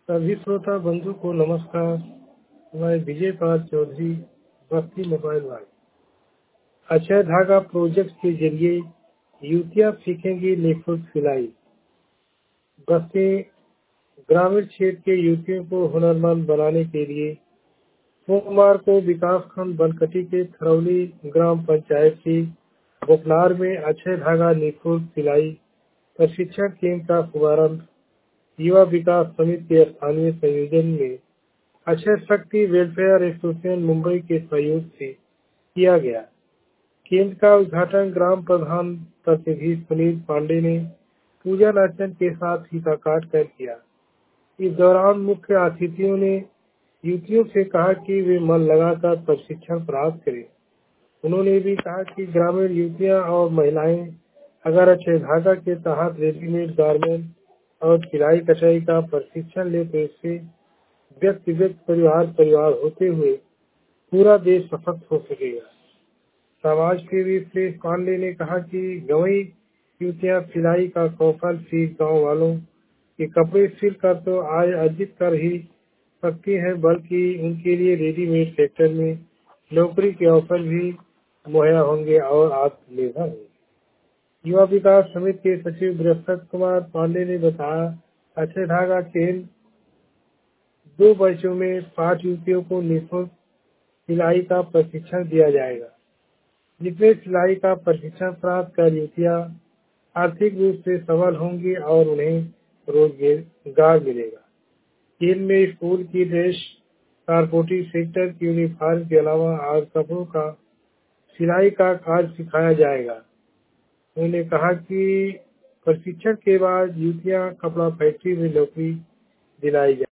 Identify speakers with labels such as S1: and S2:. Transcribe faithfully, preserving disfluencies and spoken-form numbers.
S1: सभी श्रोता बंधु को नमस्कार। मैं विजय पाल चौधरी, बस्ती मोबाइल वाले। अक्षय धागा प्रोजेक्ट के जरिए युवतियां सीखेंगी निःशुल्क सिलाई। बस्ती ग्रामीण क्षेत्र के युवतियों को हुनरमंद बनाने के लिए सोमवार को विकासखंड बनकटी के थरौली ग्राम पंचायत की बोकनार में अक्षय धागा निःशुल्क सिलाई प्रशिक्षण केंद्र का शुभारंभ युवा विकास समिति के स्थानीय संयोजन में अक्षय शक्ति वेलफेयर एसोसिएशन मुंबई के सहयोग से किया गया। केंद्र का उद्घाटन ग्राम प्रधान प्रतिनिधि सुनील पांडे ने पूजन अर्चन के साथ फीता काट कर किया। इस दौरान मुख्य अतिथियों ने युवतियों से कहा कि वे मन लगाकर प्रशिक्षण प्राप्त करें। उन्होंने भी कहा कि ग्रामीण युवतियां और महिलाएं अगर अक्षय धागा के तहत रेडीमेड गारमेंट और सिलाई कटाई का प्रशिक्षण ले तो इससे व्यक्ति व्यक्ति परिवार परिवार होते हुए पूरा देश सशक्त हो सकेगा। समाज सेवी श्री पांडे ने कहा कि गंवई युवतियां सिलाई का कौशल सीख गाँव वालों के कपड़े सिल कर तो आय अर्जित कर ही सकती है, बल्कि उनके लिए रेडीमेड सेक्टर में नौकरी के अवसर भी मुहैया होंगे और आत्मनिर्भर होंगे। युवा विकास समिति के सचिव बृहस्पति कुमार पांडे ने बताया, अक्षय धागा केंद्र दो बैचों में पांच युवतियों को निःशुल्क सिलाई का प्रशिक्षण दिया जाएगा, जिसमें सिलाई का प्रशिक्षण प्राप्त कर युवतियां आर्थिक रूप से सबल होंगी और उन्हें रोजगार मिलेगा। केंद्र में स्कूल की ड्रेस, कारपोटी सेक्टर की यूनिफॉर्म के अलावा और कपड़ों का सिलाई का कार्य सिखाया जाएगा। उन्होंने कहा कि प्रशिक्षण के बाद युवतियां कपड़ा फैक्ट्री में नौकरी दिलाई जाए।